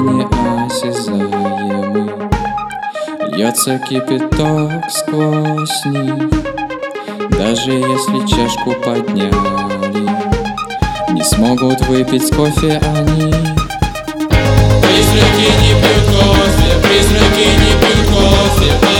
неосязаемый. Льется кипяток сквозь них, даже если чашку подняли, не смогут выпить кофе они. Призраки не пьют кофе, призраки не пьют кофе.